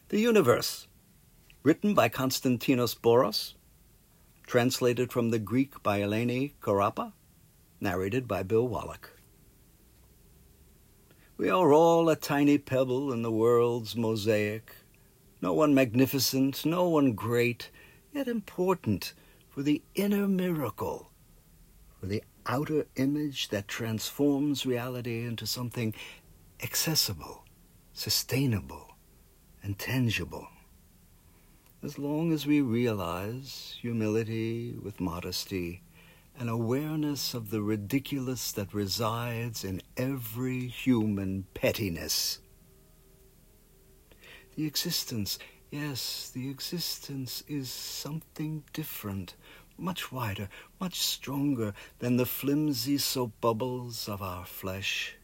The Universe, written by Konstantinos Boros, translated from the Greek by Eleni Karapa, narrated by Bill Wallach. We are all a tiny pebble in the world's mosaic, no one magnificent, no one great, yet important for the inner miracle, for the outer image that transforms reality into something accessible, sustainable, and tangible. As long as we realize humility with modesty, an awareness of the ridiculous that resides in every human pettiness. The existence, yes, the existence is something different, much wider, much stronger than the flimsy soap bubbles of our flesh.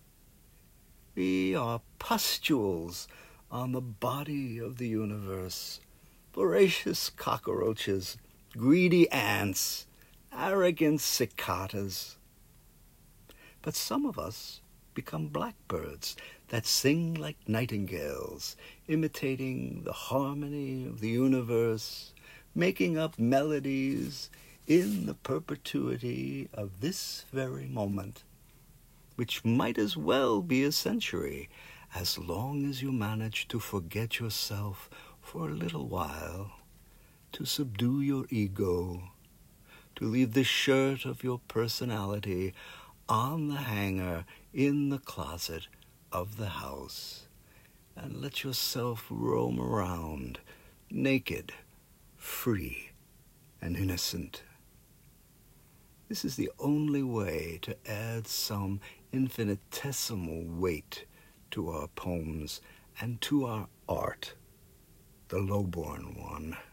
We are pustules on the body of the universe, voracious cockroaches, greedy ants, arrogant cicadas. But some of us become blackbirds that sing like nightingales, imitating the harmony of the universe, making up melodies in the perpetuity of this very moment, which might as well be a century, as long as you manage to forget yourself for a little while, to subdue your ego, to leave the shirt of your personality on the hanger in the closet of the house, and let yourself roam around, naked, free, and innocent. This is the only way to add some infinitesimal weight to our poems and to our art, the lowborn one.